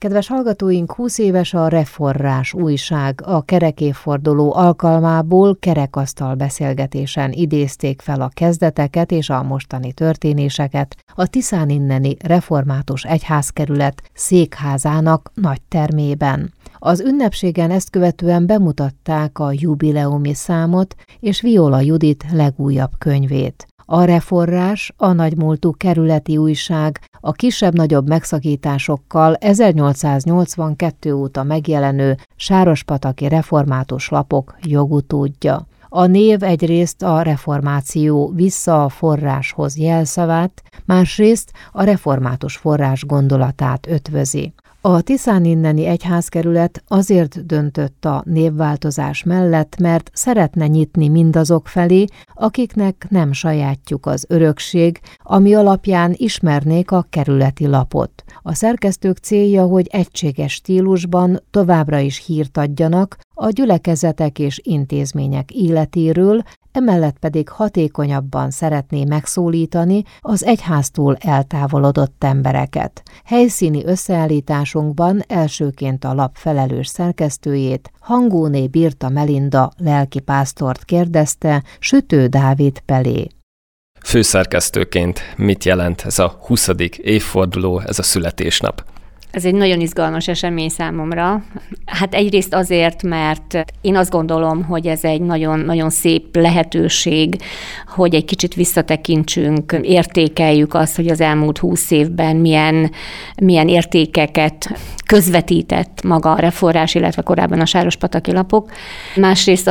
Kedves hallgatóink, 20 éves a Reforrás újság. A kerekévforduló alkalmából kerekasztal beszélgetésen idézték fel a kezdeteket és a mostani történéseket a Tiszáninneni Református Egyházkerület székházának nagy termében. Az ünnepségen ezt követően bemutatták a jubileumi számot és Viola Judit legújabb könyvét. A Reforrás, a nagymúltú kerületi újság a kisebb-nagyobb megszakításokkal 1882 óta megjelenő sárospataki református lapok jogutódja. A név egyrészt a reformáció vissza a forráshoz jelszavát, másrészt a református forrás gondolatát ötvözi. A Tiszáninneni Egyházkerület azért döntött a névváltozás mellett, mert szeretne nyitni mindazok felé, akiknek nem sajátjuk az örökség, ami alapján ismernék a kerületi lapot. A szerkesztők célja, hogy egységes stílusban továbbra is hírt adjanak a gyülekezetek és intézmények életéről, emellett pedig hatékonyabban szeretné megszólítani az egyháztól eltávolodott embereket. Helyszíni összeállításunkban elsőként a lap felelős szerkesztőjét, Hangóné Birta Melinda lelkipásztort kérdezte Sütő Dávid Pelé. Főszerkesztőként mit jelent ez a 20. évforduló, ez a születésnap? Ez egy nagyon izgalmas esemény számomra. Hát egyrészt azért, mert én azt gondolom, hogy ez egy nagyon-nagyon szép lehetőség, hogy egy kicsit visszatekintsünk, értékeljük azt, hogy az elmúlt 20 évben milyen értékeket közvetített maga a Reforrás, illetve korábban a sárospataki lapok. Másrészt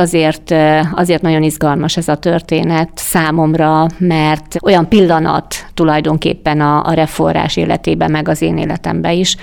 azért nagyon izgalmas ez a történet számomra, mert olyan pillanat tulajdonképpen a Reforrás életében, meg az én életemben is,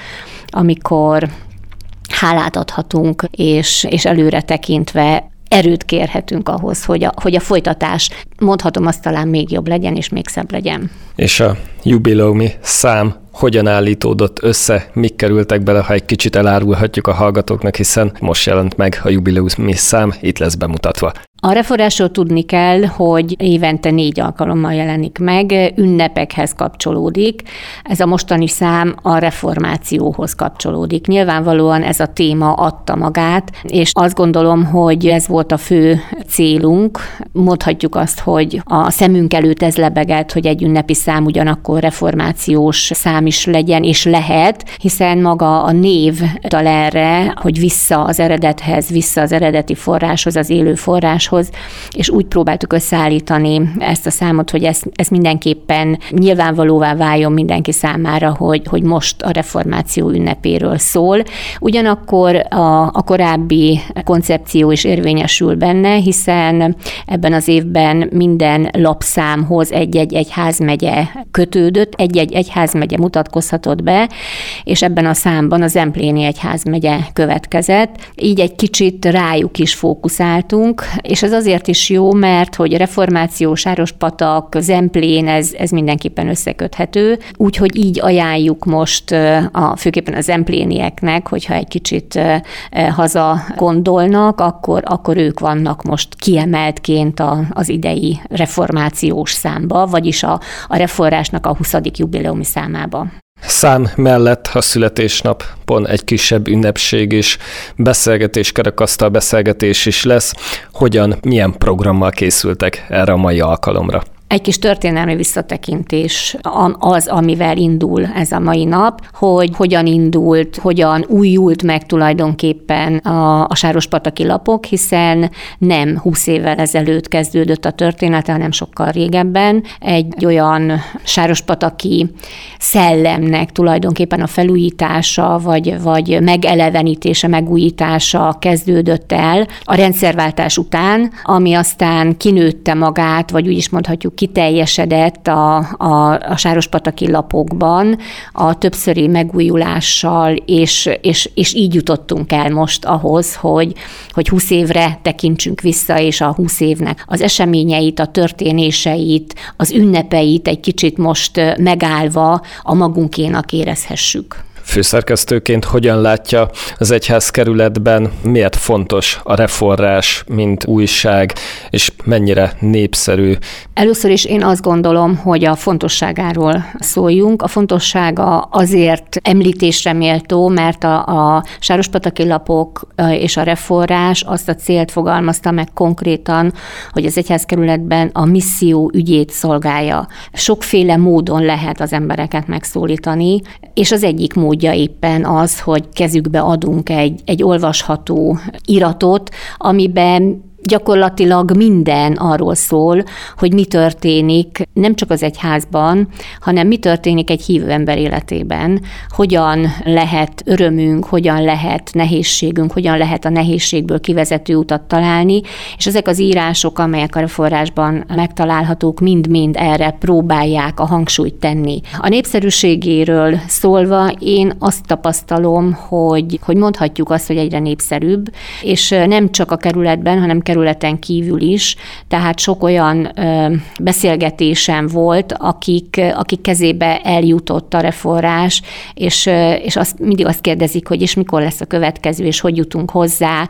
amikor hálát adhatunk, és előre tekintve erőt kérhetünk ahhoz, hogy a folytatás, mondhatom azt, talán még jobb legyen, és még szebb legyen. És a jubileumi szám hogyan állítódott össze, mik kerültek bele, ha egy kicsit elárulhatjuk a hallgatóknak, hiszen most jelent meg a jubileumi szám, itt lesz bemutatva. A Reforrásról tudni kell, hogy évente 4 alkalommal jelenik meg, ünnepekhez kapcsolódik. Ez a mostani szám a reformációhoz kapcsolódik. Nyilvánvalóan ez a téma adta magát, és azt gondolom, hogy ez volt a fő célunk. Mondhatjuk azt, hogy a szemünk előtt ez lebegett, hogy egy ünnepi szám ugyanakkor reformációs szám is legyen, és lehet, hiszen maga a név utal erre, hogy vissza az eredethez, vissza az eredeti forráshoz, az élő forráshoz, és úgy próbáltuk összeállítani ezt a számot, hogy ez mindenképpen nyilvánvalóvá váljon mindenki számára, hogy most a reformáció ünnepéről szól. Ugyanakkor a korábbi koncepció is érvényesül benne, hiszen ebben az évben minden lapszámhoz egy-egy egyházmegye kötődött, egy-egy egyházmegye mutatkozhatott be, és ebben a számban a Zempléni egyházmegye következett. Így egy kicsit rájuk is fókuszáltunk, és ez azért is jó, mert hogy reformáció, Sárospatak, Zemplén, ez mindenképpen összeköthető, úgyhogy így ajánljuk most főképpen a zemplénieknek, hogyha egy kicsit haza gondolnak, akkor ők vannak most kiemeltként az idei reformációs számba, vagyis a Reforrásnak a 20. jubileumi számába. Szám mellett a születésnapon egy kisebb ünnepség és beszélgetés, kerekasztal beszélgetés is lesz. Milyen programmal készültek erre a mai alkalomra? Egy kis történelmi visszatekintés az, amivel indul ez a mai nap, hogy hogyan indult, hogyan újult meg tulajdonképpen a sárospataki lapok, hiszen nem 20 évvel ezelőtt kezdődött a története, hanem sokkal régebben. Egy olyan sárospataki szellemnek tulajdonképpen a felújítása, vagy megelevenítése, megújítása kezdődött el a rendszerváltás után, ami aztán kinőtte magát, vagy úgy is mondhatjuk, kiteljesedett a sárospataki lapokban a többszöri megújulással, és így jutottunk el most ahhoz, hogy 20 évre tekintsünk vissza, és a 20 évnek az eseményeit, a történéseit, az ünnepeit egy kicsit most megállva a magunkénak érezhessük. Főszerkesztőként hogyan látja az egyházkerületben, miért fontos a Reforrás, mint újság, és mennyire népszerű? Először is én azt gondolom, hogy a fontosságáról szóljunk. A fontossága azért említésre méltó, mert a Sárospataki lapok és a Reforrás azt a célt fogalmazta meg konkrétan, hogy az egyházkerületben a misszió ügyét szolgálja. Sokféle módon lehet az embereket megszólítani, és az egyik módja éppen az, hogy kezükbe adunk egy olvasható iratot, amiben gyakorlatilag minden arról szól, hogy mi történik nem csak az egyházban, hanem mi történik egy hívő ember életében, hogyan lehet örömünk, hogyan lehet nehézségünk, hogyan lehet a nehézségből kivezető utat találni, és ezek az írások, amelyek a Reforrásban megtalálhatók, mind-mind erre próbálják a hangsúlyt tenni. A népszerűségéről szólva én azt tapasztalom, hogy mondhatjuk azt, hogy egyre népszerűbb, és nem csak a kerületben, hanem kerületen kívül is, tehát sok olyan beszélgetésem volt, akik kezébe eljutott a Reforrás, és mindig azt kérdezik, hogy és mikor lesz a következő, és hogy jutunk hozzá,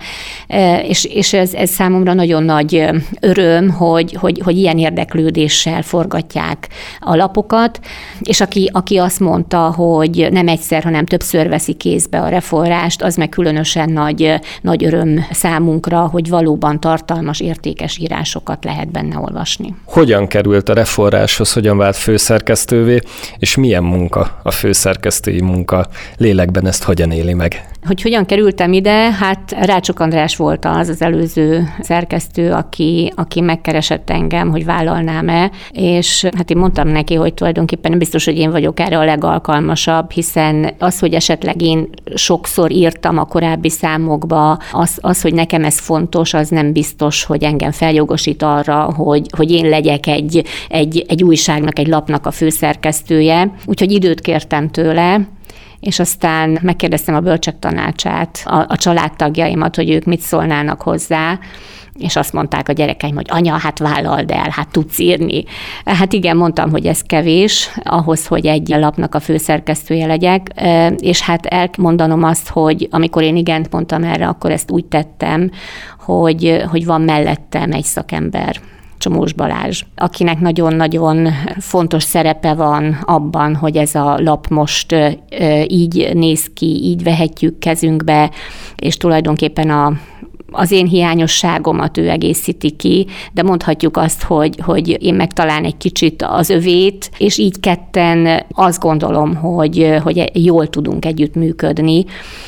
és ez számomra nagyon nagy öröm, hogy ilyen érdeklődéssel forgatják a lapokat, és aki azt mondta, hogy nem egyszer, hanem többször veszi kézbe a Reforrást, az meg különösen nagy öröm számunkra, hogy valóban tartalmas, értékes írásokat lehet benne olvasni. Hogyan került a Reforráshoz, hogyan vált főszerkesztővé, és milyen munka a főszerkesztői munka? Lélekben ezt hogyan éli meg? Hogy hogyan kerültem ide? Hát Rácsok András volt az előző szerkesztő, aki megkeresett engem, hogy vállalnám-e, és hát én mondtam neki, hogy tulajdonképpen nem biztos, hogy én vagyok erre a legalkalmasabb, hiszen az, hogy esetleg én sokszor írtam a korábbi számokba, az, hogy nekem ez fontos, az nem biztos, hogy engem feljogosít arra, hogy én legyek egy újságnak, egy lapnak a főszerkesztője. Úgyhogy időt kértem tőle, és aztán megkérdeztem a bölcsek tanácsát, a családtagjaimat, hogy ők mit szólnának hozzá, és azt mondták a gyerekeim, hogy anya, hát vállald el, hát tudsz írni. Hát igen, mondtam, hogy ez kevés ahhoz, hogy egy lapnak a főszerkesztője legyek, és hát elmondanom azt, hogy amikor én igent mondtam erre, akkor ezt úgy tettem, hogy van mellettem egy szakember, Csomós Balázs, akinek nagyon-nagyon fontos szerepe van abban, hogy ez a lap most így néz ki, így vehetjük kezünkbe, és tulajdonképpen az én hiányosságomat ő egészíti ki, de mondhatjuk azt, hogy én meg talán egy kicsit az övét, és így ketten azt gondolom, hogy jól tudunk együttműködni,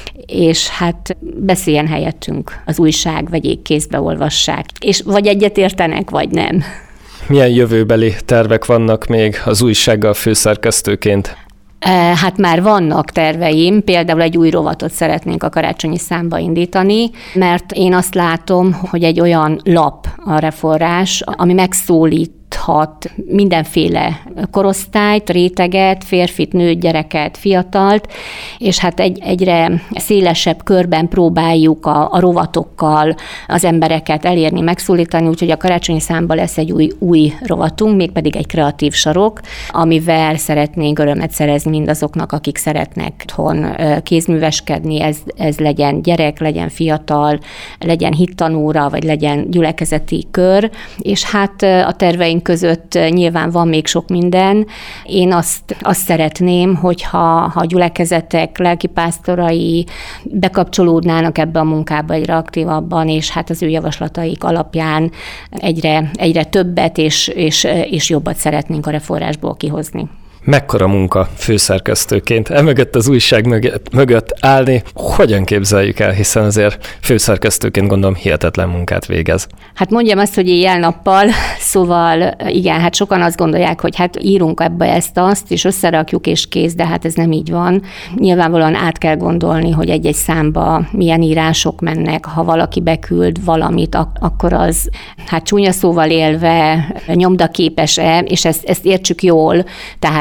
és hát beszéljen helyettünk az újság, vegyék kézbe, olvassák, és vagy egyetértenek, vagy nem. Milyen jövőbeli tervek vannak még az újsággal főszerkesztőként? Hát már vannak terveim, például egy új rovatot szeretnénk a karácsonyi számba indítani, mert én azt látom, hogy egy olyan lap a Reforrás, ami megszólít mindenféle korosztályt, réteget, férfit, nőt, gyereket, fiatalt, és hát egyre szélesebb körben próbáljuk a rovatokkal az embereket elérni, megszólítani, úgyhogy a karácsonyi számban lesz egy új rovatunk, mégpedig egy kreatív sarok, amivel szeretnénk örömet szerezni mindazoknak, akik szeretnek otthon kézműveskedni, ez legyen gyerek, legyen fiatal, legyen hittanóra, vagy legyen gyülekezeti kör, és hát a terveink között nyilván van még sok minden. Én azt szeretném, hogyha a gyülekezetek lelkipásztorai bekapcsolódnának ebbe a munkába egyre aktívabban, és hát az ő javaslataik alapján egyre többet és jobbat szeretnénk a Reforrásból kihozni. Mekkora munka főszerkesztőként emögött az újság mögött állni? Hogyan képzeljük el, hiszen azért főszerkesztőként gondolom hihetetlen munkát végez. Hát mondjam azt, hogy éjjel-nappal, szóval igen, hát sokan azt gondolják, hogy hát írunk ebbe ezt-azt, és összerakjuk és kész, de hát ez nem így van. Nyilvánvalóan át kell gondolni, hogy egy-egy számba milyen írások mennek, ha valaki beküld valamit, akkor az, hát csúnya szóval élve nyomdaképes-e, és ezt értsük jól, tehát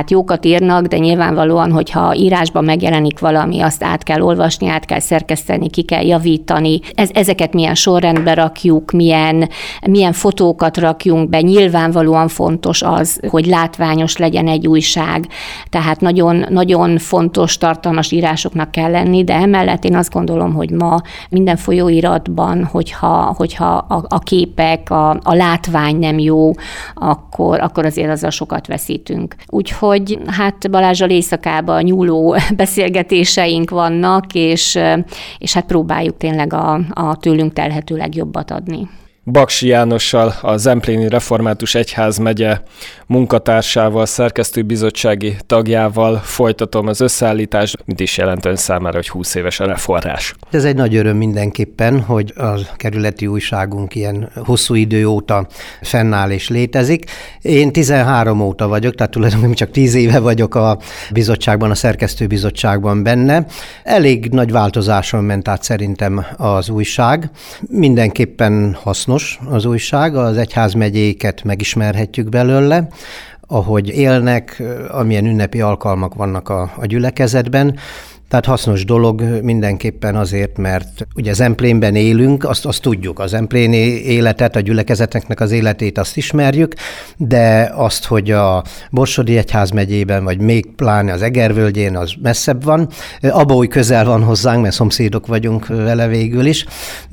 hát jókat írnak, de nyilvánvalóan, hogyha írásban megjelenik valami, azt át kell olvasni, át kell szerkeszteni, ki kell javítani. Ezeket milyen sorrendbe rakjuk, milyen fotókat rakjunk be. Nyilvánvalóan fontos az, hogy látványos legyen egy újság. Tehát nagyon, nagyon fontos, tartalmas írásoknak kell lenni, de emellett én azt gondolom, hogy ma minden folyóiratban, hogyha a képek, a látvány nem jó, akkor azért azzal sokat veszítünk. Úgyhogy hát Balázsral éjszakában nyúló beszélgetéseink vannak, és hát próbáljuk tényleg a tőlünk telhető legjobbat adni. Baksy Jánossal, a Zempléni Református Egyházmegye munkatársával, szerkesztőbizottsági tagjával folytatom az összeállítást. Mit is jelent ön számára, hogy 20 éves a Reforrás? Ez egy nagy öröm mindenképpen, hogy a kerületi újságunk ilyen hosszú idő óta fennáll és létezik. Én 13 óta vagyok, tehát tulajdonképpen csak 10 éve vagyok a bizottságban, a szerkesztőbizottságban benne. Elég nagy változáson ment át szerintem az újság. Mindenképpen hasznos az újság, az egyházmegyéket megismerhetjük belőle, ahogy élnek, amilyen ünnepi alkalmak vannak a gyülekezetben. Tehát hasznos dolog mindenképpen azért, mert ugye Zemplénben élünk, azt tudjuk, a zempléni életet, a gyülekezeteknek az életét azt ismerjük, de azt, hogy a Borsodi Egyházmegyében, vagy még pláne az Egervölgyén, az messzebb van. Abaúj közel van hozzánk, mert szomszédok vagyunk vele végül is,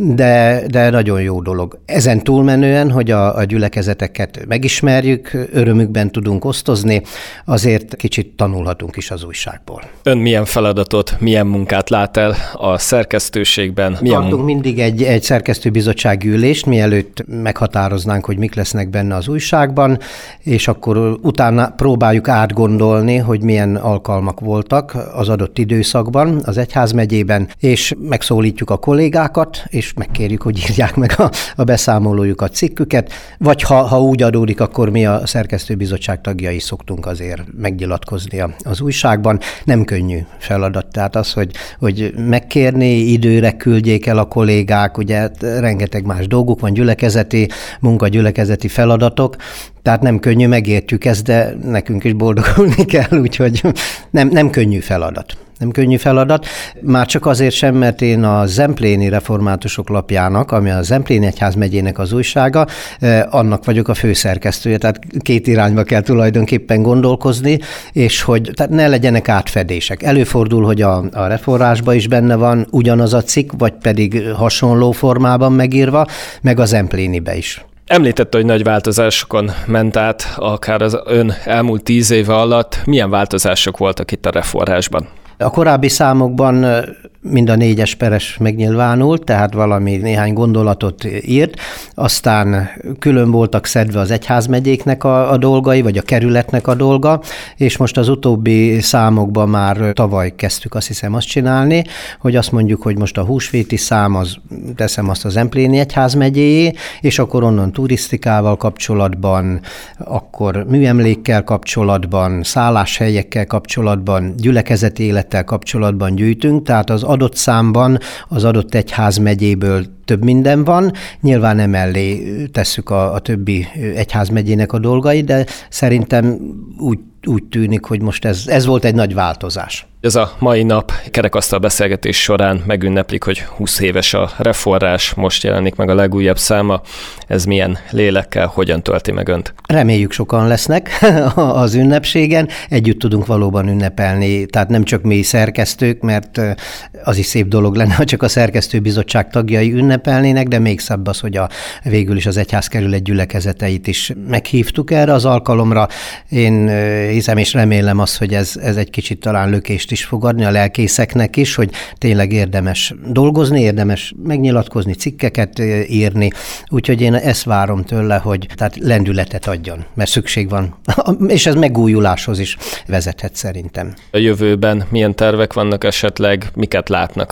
de nagyon jó dolog. Ezen túlmenően, hogy a gyülekezeteket megismerjük, örömükben tudunk osztozni, azért kicsit tanulhatunk is az újságból. Ön milyen feladatot, milyen munkát lát el a szerkesztőségben? Tartunk mindig egy szerkesztőbizottsági ülést, mielőtt meghatároznánk, hogy mik lesznek benne az újságban, és akkor utána próbáljuk átgondolni, hogy milyen alkalmak voltak az adott időszakban az egyházmegyében, és megszólítjuk a kollégákat, és megkérjük, hogy írják meg a beszámolójukat, cikküket, vagy ha úgy adódik, akkor mi a szerkesztőbizottság tagjai szoktunk azért megnyilatkozni az újságban. Nem könnyű feladat. Tehát az, hogy megkérni, időre küldjék el a kollégák, ugye rengeteg más dolguk van, gyülekezeti munka, gyülekezeti feladatok, tehát nem könnyű, megértjük ezt, de nekünk is boldogulni kell, úgyhogy nem könnyű feladat. Nem könnyű feladat, már csak azért sem, mert én a Zempléni Reformátusok lapjának, ami a Zempléni Egyházmegyének az újsága, annak vagyok a főszerkesztője, tehát két irányba kell tulajdonképpen gondolkozni, és hogy tehát ne legyenek átfedések. Előfordul, hogy a Reforrásban is benne van ugyanaz a cikk, vagy pedig hasonló formában megírva, meg a Zemplénibe is. Említette, hogy nagy változásokon ment át, akár az ön elmúlt 10 éve alatt. Milyen változások voltak itt a Reforrásban? A korábbi számokban mind a 4-es peres megnyilvánult, tehát néhány gondolatot írt, aztán külön voltak szedve az egyházmegyéknek a dolgai, vagy a kerületnek a dolga, és most az utóbbi számokban már tavaly kezdtük azt hiszem azt csinálni, hogy azt mondjuk, hogy most a húsvéti szám, teszem azt a Zempléni Egyházmegyéjé, és akkor onnan turisztikával kapcsolatban, akkor műemlékkel kapcsolatban, szálláshelyekkel kapcsolatban, gyülekezeti élettel kapcsolatban gyűjtünk, tehát az adott számban az adott egyházmegyéből több minden van. Nyilván emellé tesszük a többi egyházmegyének a dolgait, de szerintem úgy tűnik, hogy most ez volt egy nagy változás. Ez a mai nap kerekasztal beszélgetés során megünneplik, hogy 20 éves a Reforrás, most jelenik meg a legújabb száma. Ez milyen lélekkel, hogyan tölti meg önt? Reméljük sokan lesznek az ünnepségen, együtt tudunk valóban ünnepelni, tehát nem csak mi szerkesztők, mert az is szép dolog lenne, ha csak a szerkesztőbizottság tagjai ünnepelnének, de még szebb az, hogy végül is az egyházkerület gyülekezeteit is meghívtuk erre az alkalomra. Én hiszem és remélem azt, hogy ez egy kicsit talán lökést is fog adni a lelkészeknek is, hogy tényleg érdemes dolgozni, érdemes megnyilatkozni, cikkeket írni, úgyhogy én ezt várom tőle, hogy tehát lendületet adjon, mert szükség van, és ez megújuláshoz is vezethet szerintem. A jövőben milyen tervek vannak esetleg, miket látnak?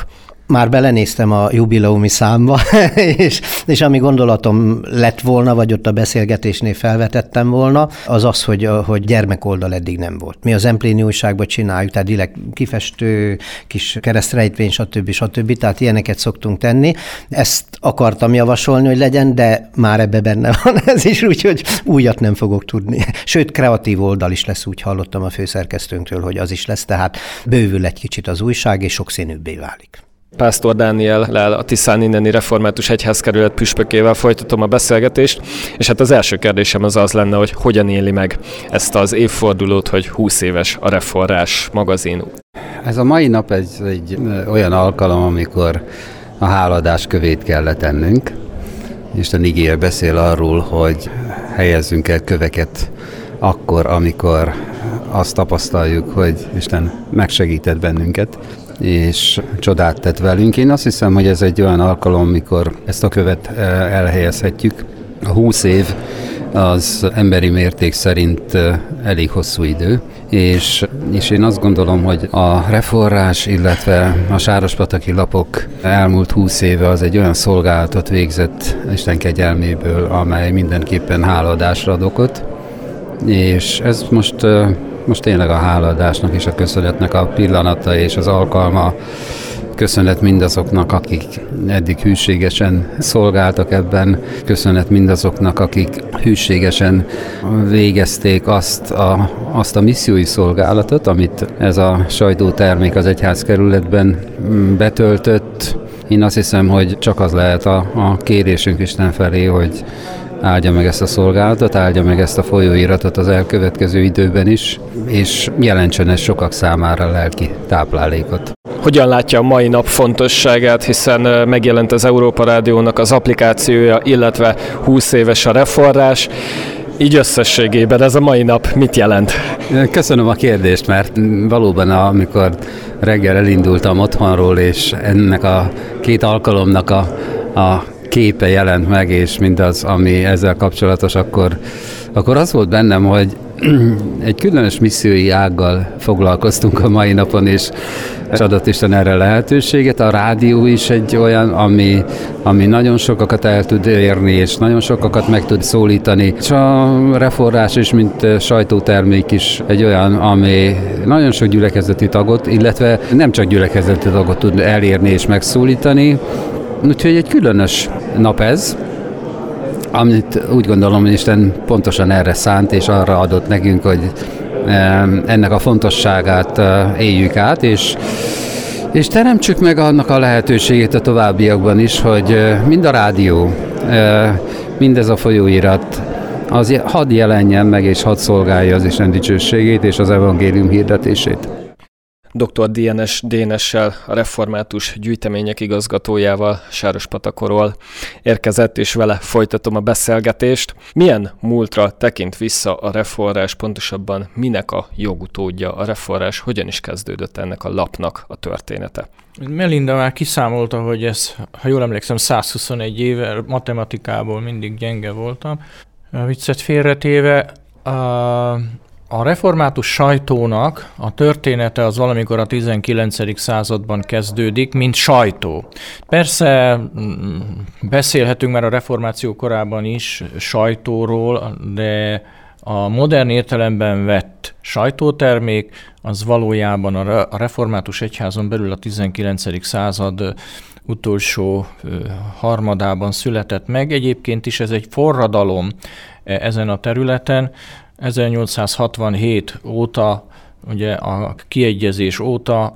Már belenéztem a jubileumi számba, és ami gondolatom lett volna, vagy ott a beszélgetésnél felvetettem volna, az, hogy gyermekoldal eddig nem volt. Mi az Empléni újságban csináljuk, tehát direkt kifestő, kis keresztrejtvény, stb. Tehát ilyeneket szoktunk tenni. Ezt akartam javasolni, hogy legyen, de már ebbe benne van ez is, úgyhogy újat nem fogok tudni. Sőt, kreatív oldal is lesz, úgy hallottam a főszerkesztőnktől, hogy az is lesz, tehát bővül egy kicsit az újság, és sokszínűbbé válik. Pásztor Dániellel, a Tiszán inneni református egyházkerület püspökével folytatom a beszélgetést, és hát az első kérdésem az lenne, hogy hogyan éli meg ezt az évfordulót, hogy 20 éves a Reforrás magazin. Ez a mai nap egy olyan alkalom, amikor a hálaadás kövét kell letennünk. Isten igéje beszél arról, hogy helyezzünk el köveket akkor, amikor azt tapasztaljuk, hogy Isten megsegített bennünket, és csodát tett velünk. Én azt hiszem, hogy ez egy olyan alkalom, amikor ezt a követ elhelyezhetjük. A 20 év az emberi mérték szerint elég hosszú idő, és én azt gondolom, hogy a Reforrás, illetve a Sárospataki lapok elmúlt 20 éve az egy olyan szolgálatot végzett Isten kegyelméből, amely mindenképpen hálaadásra ad okot, és ez most tényleg a hálaadásnak és a köszönetnek a pillanata és az alkalma. Köszönet mindazoknak, akik eddig hűségesen szolgáltak ebben. Köszönet mindazoknak, akik hűségesen végezték azt a missziói szolgálatot, amit ez a sajtótermék az egyházkerületben betöltött. Én azt hiszem, hogy csak az lehet a kérésünk Isten felé, hogy áldja meg ezt a szolgálatot, áldja meg ezt a folyóiratot az elkövetkező időben is, és jelentsen ez sokak számára lelki táplálékot. Hogyan látja a mai nap fontosságát, hiszen megjelent az Európa Rádiónak az applikációja, illetve 20 éves a Reforrás. Így összességében ez a mai nap mit jelent? Köszönöm a kérdést, mert valóban amikor reggel elindultam otthonról, és ennek a két alkalomnak a képe jelent meg, és mindaz, ami ezzel kapcsolatos, akkor az volt bennem, hogy egy különös missziói ággal foglalkoztunk a mai napon, és adott Isten erre lehetőséget. A rádió is egy olyan, ami nagyon sokakat el tud érni, és nagyon sokakat meg tud szólítani. És a Reforrás is, mint sajtótermék is egy olyan, ami nagyon sok gyülekezeti tagot, illetve nem csak gyülekezeti tagot tud elérni és megszólítani. Úgyhogy egy különös nap ez, amit úgy gondolom, hogy Isten pontosan erre szánt, és arra adott nekünk, hogy ennek a fontosságát éljük át, és teremtsük meg annak a lehetőségét a továbbiakban is, hogy mind a rádió, mindez a folyóirat, az hadd jelenjen meg, és hadd szolgálja az Isten dicsőségét és az evangélium hirdetését. Dr. Dienes Dénessel, a Református Gyűjtemények igazgatójával Sárospatakorról érkezett, és vele folytatom a beszélgetést. Milyen múltra tekint vissza a Reforrás, pontosabban minek a jogutódja a Reforrás, hogyan is kezdődött ennek a lapnak a története? Melinda már kiszámolta, hogy ez, ha jól emlékszem, 121 éve, matematikából mindig gyenge voltam. Viccet félretéve, a református sajtónak a története az valamikor a 19. században kezdődik, mint sajtó. Persze beszélhetünk már a reformáció korában is sajtóról, de a modern értelemben vett sajtótermék az valójában a református egyházon belül a 19. század utolsó harmadában született meg. Egyébként is ez egy forradalom ezen a területen. 1867 óta, ugye a kiegyezés óta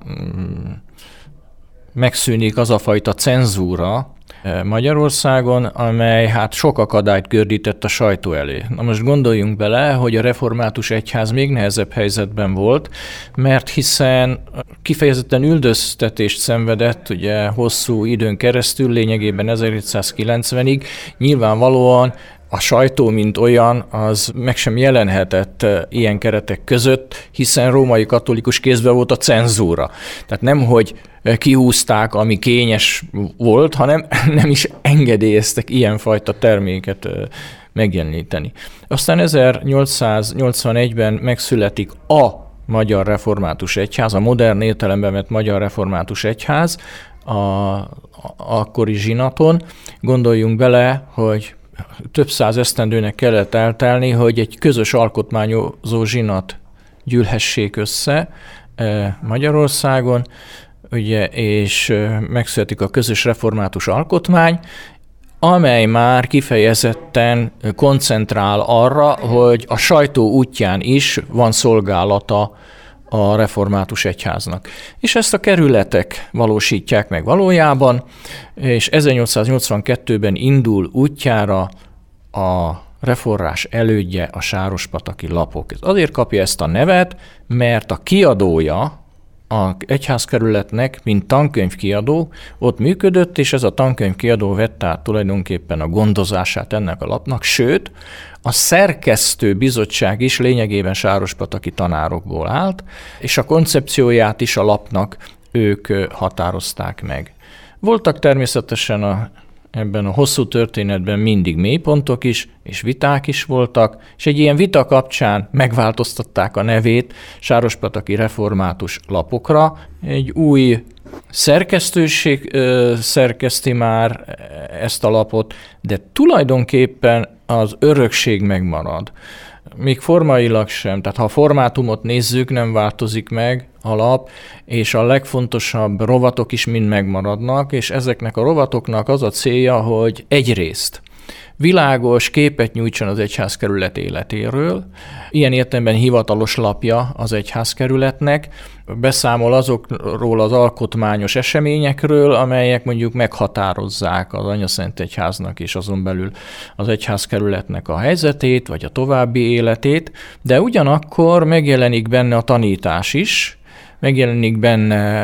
megszűnik az a fajta cenzúra Magyarországon, amely hát sok akadályt gördített a sajtó elé. Na most gondoljunk bele, hogy a református egyház még nehezebb helyzetben volt, mert hiszen kifejezetten üldöztetést szenvedett, ugye hosszú időn keresztül, lényegében 1790-ig, nyilvánvalóan a sajtó, mint olyan, az meg sem jelenhetett ilyen keretek között, hiszen római katolikus kézben volt a cenzúra. Tehát nem, hogy kihúzták, ami kényes volt, hanem nem is engedélyeztek ilyenfajta terméket megjeleníteni. Aztán 1881-ben megszületik a Magyar Református Egyház, a modern értelemben vett Magyar Református Egyház, akkori zsinaton. Gondoljunk bele, hogy több száz esztendőnek kellett eltelni, hogy egy közös alkotmányozó zsinat gyűlhessék össze Magyarországon, ugye, és megszületik a közös református alkotmány, amely már kifejezetten koncentrál arra, hogy a sajtó útján is van szolgálata a református egyháznak. És ezt a kerületek valósítják meg valójában, és 1882-ben indul útjára a reformás elődje, a sárospataki lapok. Azért kapja ezt a nevet, mert a kiadója az egyházkerületnek, mint tankönyvkiadó, ott működött, és ez a tankönyvkiadó vette át tulajdonképpen a gondozását ennek a lapnak, sőt, a szerkesztő bizottság is lényegében sárospataki tanárokból állt, és a koncepcióját is a lapnak ők határozták meg. Voltak természetesen ebben a hosszú történetben mindig mélypontok is, és viták is voltak, és egy ilyen vita kapcsán megváltoztatták a nevét sárospataki református lapokra. Egy új szerkesztőség szerkeszti már ezt a lapot, de tulajdonképpen az örökség megmarad. Még formailag sem, tehát ha a formátumot nézzük, nem változik meg a lap, és a legfontosabb rovatok is mind megmaradnak, és ezeknek a rovatoknak az a célja, hogy egyrészt világos képet nyújtson az egyházkerület életéről, ilyen értelemben hivatalos lapja az egyházkerületnek, beszámol azokról az alkotmányos eseményekről, amelyek mondjuk meghatározzák az Anyaszent Egyháznak és azon belül az egyházkerületnek a helyzetét, vagy a további életét, de ugyanakkor megjelenik benne a tanítás is, megjelenik benne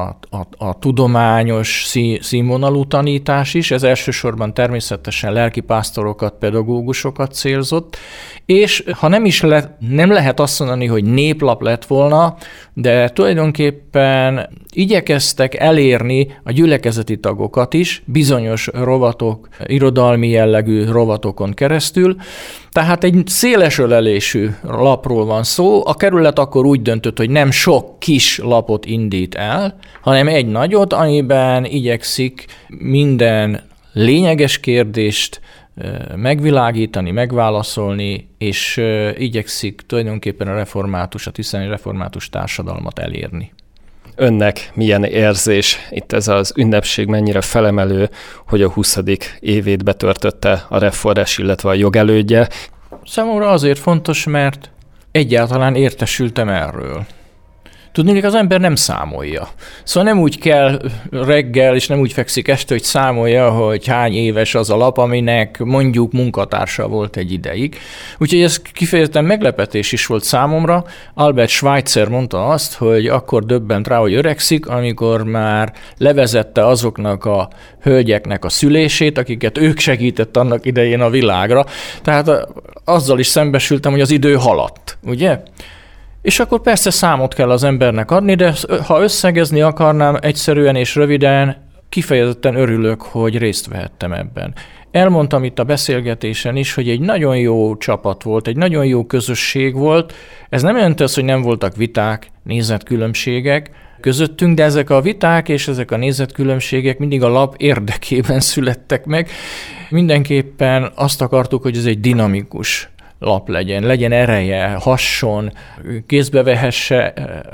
a tudományos színvonalú tanítás is, ez elsősorban természetesen lelkipásztorokat, pedagógusokat célzott, és ha nem lehet azt mondani, hogy néplap lett volna, de tulajdonképpen igyekeztek elérni a gyülekezeti tagokat is, bizonyos rovatok, irodalmi jellegű rovatokon keresztül, tehát egy széles ölelésű lapról van szó. A kerület akkor úgy döntött, hogy nem sok kis lapot indít el, hanem egy nagyot, amiben igyekszik minden lényeges kérdést megvilágítani, megválaszolni, és igyekszik tulajdonképpen a tiszáni református társadalmat elérni. Önnek milyen érzés itt ez az ünnepség, mennyire felemelő, hogy a 20. évét betöltötte a reformás, illetve a jogelődje? Számomra azért fontos, mert egyáltalán értesültem erről. Tudni, az ember nem számolja. Szóval nem úgy kell reggel, és nem úgy fekszik este, hogy számolja, hogy hány éves az a lap, aminek mondjuk munkatársa volt egy ideig. Úgyhogy ez kifejezetten meglepetés is volt számomra. Albert Schweitzer mondta azt, hogy akkor döbbent rá, hogy öregszik, amikor már levezette azoknak a hölgyeknek a szülését, akiket ők segített annak idején a világra. Tehát azzal is szembesültem, hogy az idő haladt, ugye? És akkor persze számot kell az embernek adni, de ha összegezni akarnám egyszerűen és röviden, kifejezetten örülök, hogy részt vehettem ebben. Elmondtam itt a beszélgetésen is, hogy egy nagyon jó csapat volt, egy nagyon jó közösség volt. Ez nem jelenti azt, hogy nem voltak viták, nézetkülönbségek közöttünk, de ezek a viták és ezek a nézetkülönbségek mindig a lap érdekében születtek meg. Mindenképpen azt akartuk, hogy ez egy dinamikus lap legyen ereje, hasson, kézbe vehesse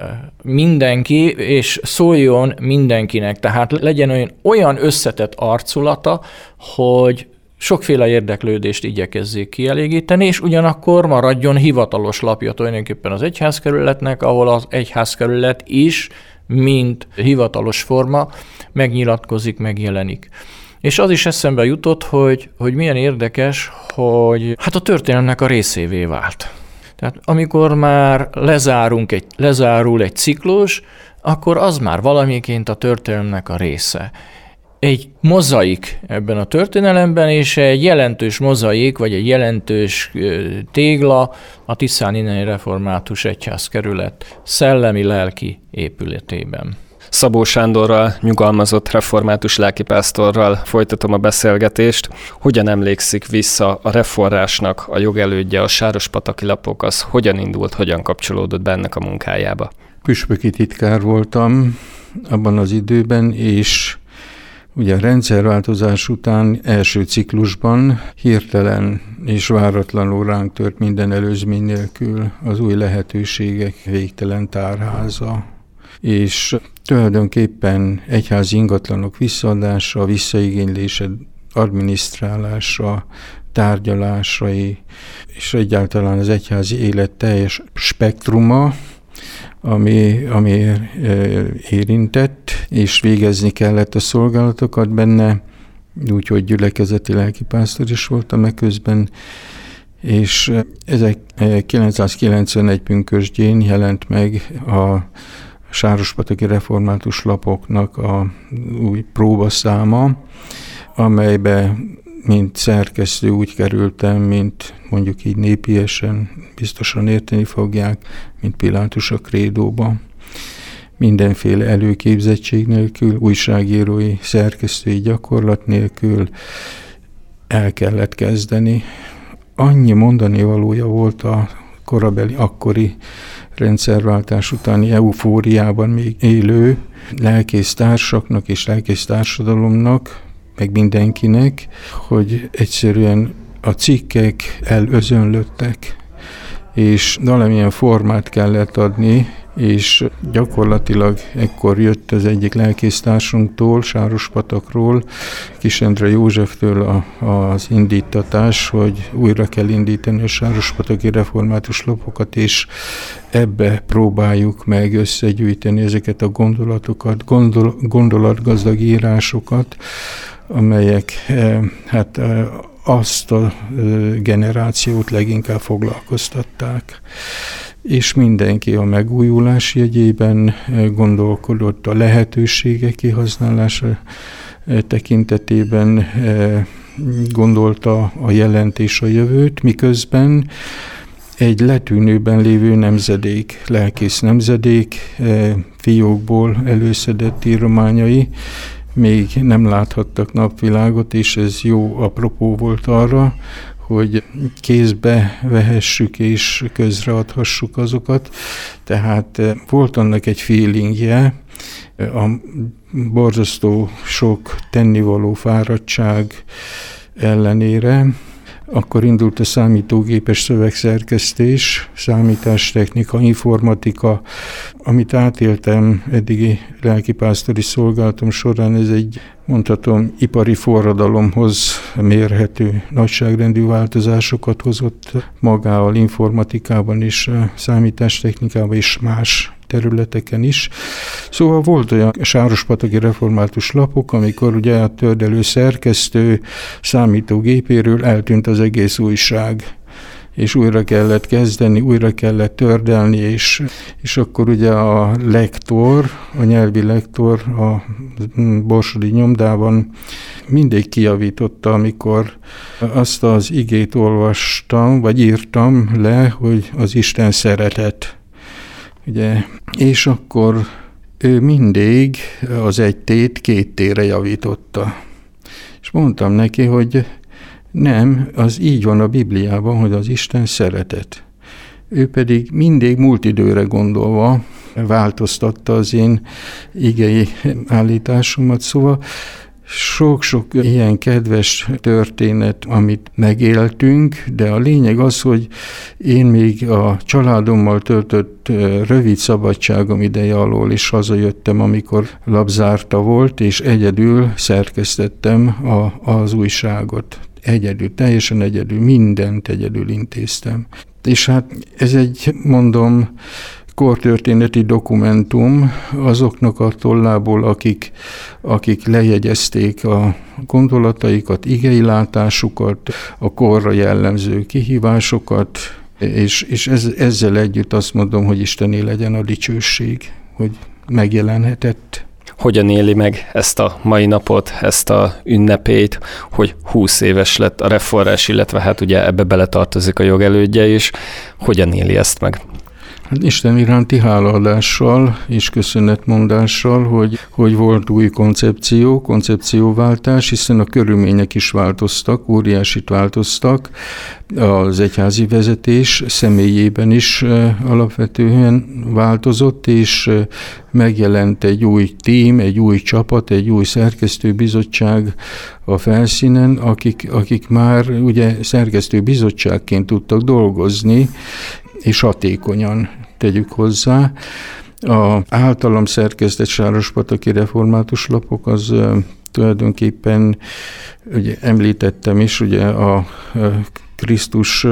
mindenki, és szóljon mindenkinek. Tehát legyen olyan összetett arculata, hogy sokféle érdeklődést igyekezzék kielégíteni, és ugyanakkor maradjon hivatalos lapja tulajdonképpen az egyházkerületnek, ahol az egyházkerület is, mint hivatalos forma megnyilatkozik, megjelenik. És az is eszembe jutott, hogy milyen érdekes, hogy hát a történelemnek a részévé vált. Tehát amikor már lezárul egy ciklus, akkor az már valamiként a történelemnek a része. Egy mozaik ebben a történelemben, és egy jelentős mozaik, vagy egy jelentős tégla a tiszáni református egyházkerület szellemi-lelki épületében. Szabó Sándorral, nyugalmazott református lelkipásztorral folytatom a beszélgetést. Hogyan emlékszik vissza a reformásnak a jogelődje, a sárospataki lapok, az hogyan indult, hogyan kapcsolódott be ennek a munkájába? püspöki titkár voltam abban az időben, és ugye a rendszerváltozás után első ciklusban hirtelen és váratlanul ránk tört minden előzmény nélkül az új lehetőségek végtelen tárháza. És tulajdonképpen egyházi ingatlanok visszaadása, visszaigénylése, adminisztrálása, tárgyalásai, és egyáltalán az egyházi élet teljes spektruma, ami érintett, és végezni kellett a szolgálatokat benne, úgyhogy gyülekezeti lelkipásztor is voltam eközben, és 1991 pünkösdjén jelent meg a sárospataki református lapoknak a új próbaszáma, amelybe mint szerkesztő úgy kerültem, mint mondjuk így népiesen, biztosan érteni fogják, mint Pilátus a krédóba. Mindenféle előképzettség nélkül, újságírói, szerkesztői gyakorlat nélkül el kellett kezdeni. Annyi mondani valója volt a korabeli, akkori rendszerváltás utáni eufóriában még élő lelkésztársaknak és lelkésztársadalomnak, meg mindenkinek, hogy egyszerűen a cikkek elözönlöttek, és valamilyen formát kellett adni, és gyakorlatilag ekkor jött az egyik lelkésztársunktól, Sárospatakról, Kisendre Józseftől az indítatás, hogy újra kell indítani a sárospataki református lapokat, és ebbe próbáljuk meg összegyűjteni ezeket a gondolatokat, gondolatgazdag írásokat, amelyek azt a generációt leginkább foglalkoztatták. És mindenki a megújulás jegyében gondolkodott, a lehetőségek kihasználása tekintetében gondolta a jelent és a jövőt, miközben egy letűnőben lévő nemzedék, lelkész nemzedék fiókból előszedett írományai még nem láthattak napvilágot, és ez jó apropó volt arra, hogy kézbe vehessük és közreadhassuk azokat. Tehát volt annak egy feelingje, a borzasztó sok tennivaló fáradtság ellenére. Akkor indult a számítógépes szövegszerkesztés, számítástechnika, informatika, amit átéltem eddigi lelkipásztori szolgálatom során, ez egy, mondhatom, ipari forradalomhoz mérhető nagyságrendű változásokat hozott magával informatikában és számítástechnikában és más területeken is. Szóval volt olyan sárospataki református lapok, amikor ugye a tördelő szerkesztő számítógépéről eltűnt az egész újság, és újra kellett kezdeni, újra kellett tördelni, és akkor ugye a lektor, a nyelvi lektor a borsodi nyomdában mindig kijavította, amikor azt az igét olvastam, vagy írtam le, hogy az Isten szeretet. Ugye, és akkor ő mindig az egy tét két tére javította. És mondtam neki, hogy nem, az így van a Bibliában, hogy az Isten szeretet. Ő pedig mindig múlt időre gondolva változtatta az én igei állításomat, szóval sok-sok ilyen kedves történet, amit megéltünk, de a lényeg az, hogy én még a családommal töltött rövid szabadságom ideje alól is hazajöttem, amikor lapzárta volt, és egyedül szerkesztettem az újságot. Egyedül, teljesen egyedül, mindent egyedül intéztem. És hát ez egy, mondom, kortörténeti dokumentum azoknak a tollából, akik lejegyezték a gondolataikat, igei látásukat, a korra jellemző kihívásokat, és ezzel együtt azt mondom, hogy Istené legyen a dicsőség, hogy megjelenhetett. Hogyan éli meg ezt a mai napot, ezt a ünnepét, hogy 20 éves lett a reforrás, illetve hát ugye ebbe beletartozik a jogelődje is. Hogyan éli ezt meg? Isten iránti hálaadással és köszönetmondással, hogy volt új koncepcióváltás, hiszen a körülmények is változtak, óriásit változtak, az egyházi vezetés személyében is alapvetően változott, és megjelent egy új tím, egy új csapat, egy új szerkesztőbizottság a felszínen, akik már ugye szerkesztőbizottságként tudtak dolgozni, és hatékonyan, tegyük hozzá. A általam szerkesztett sárospataki református lapok az tulajdonképpen, ugye említettem is, ugye a Krisztus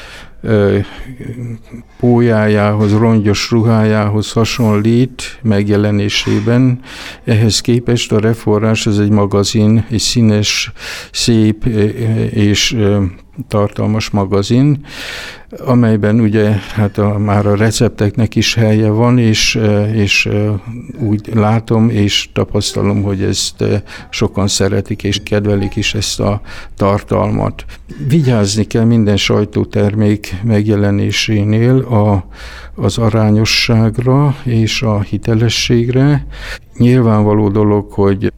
pólyájához, rongyos ruhájához hasonlít megjelenésében. Ehhez képest a Reforrás ez egy magazin, egy színes, szép és tartalmas magazin, amelyben ugye hát már a recepteknek is helye van, és úgy látom és tapasztalom, hogy ezt sokan szeretik és kedvelik is ezt a tartalmat. Vigyázni kell minden sajtótermék megjelenésénél az arányosságra és a hitelességre. Nyilvánvaló dolog, hogy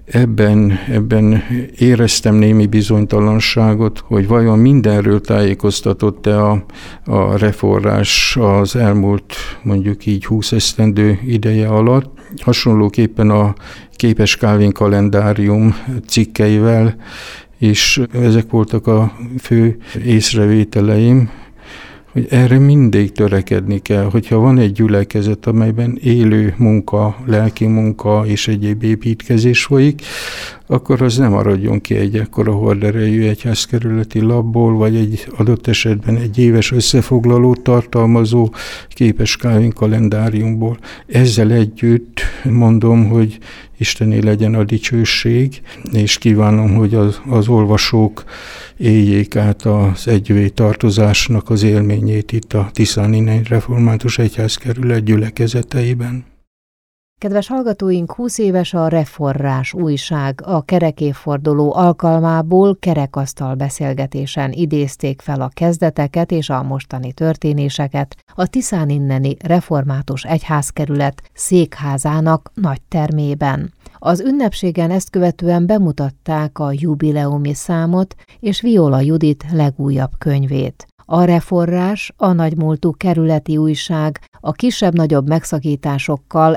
ebben éreztem némi bizonytalanságot, hogy vajon mindenről tájékoztatott-e a Reforrás az elmúlt mondjuk így 20 esztendő ideje alatt. Hasonlóképpen a Képes Kálvin kalendárium cikkeivel, és ezek voltak a fő észrevételeim, hogy erre mindig törekedni kell, hogyha van egy gyülekezet, amelyben élő munka, lelki munka és egyéb építkezés folyik, akkor az nem maradjon ki egy ekkora horderejű egyházkerületi lapból, vagy egy adott esetben egy éves összefoglalót tartalmazó Képes Kálvin kalendáriumból. Ezzel együtt mondom, hogy Istené legyen a dicsőség, és kívánom, hogy az olvasók éljék át az együvé tartozásnak az élményét itt a Tiszáni Református Egyházkerület gyülekezeteiben. Kedves hallgatóink, 20 éves a Reforrás újság. A kerekévforduló alkalmából kerekasztal beszélgetésen idézték fel a kezdeteket és a mostani történéseket a Tiszáninneni Református Egyházkerület székházának nagy termében. Az ünnepségen ezt követően bemutatták a jubileumi számot és Viola Judit legújabb könyvét. A Reforrás, a nagymúltú kerületi újság, a kisebb-nagyobb megszakításokkal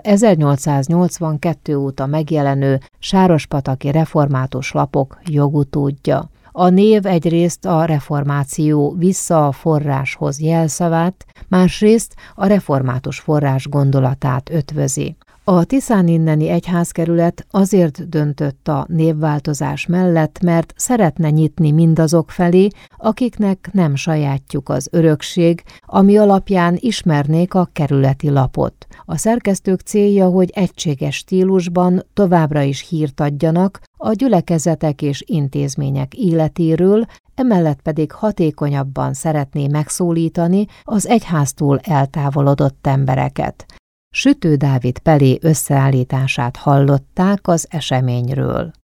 1882 óta megjelenő sárospataki református lapok jogutódja. A név egyrészt a reformáció vissza a forráshoz jelszavát, másrészt a református forrás gondolatát ötvözi. A Tiszáninneni Egyházkerület azért döntött a névváltozás mellett, mert szeretne nyitni mindazok felé, akiknek nem sajátjuk az örökség, ami alapján ismernék a kerületi lapot. A szerkesztők célja, hogy egységes stílusban továbbra is hírt adjanak a gyülekezetek és intézmények életéről, emellett pedig hatékonyabban szeretné megszólítani az egyháztól eltávolodott embereket. Sütő Dávid Pelé összeállítását hallották az eseményről.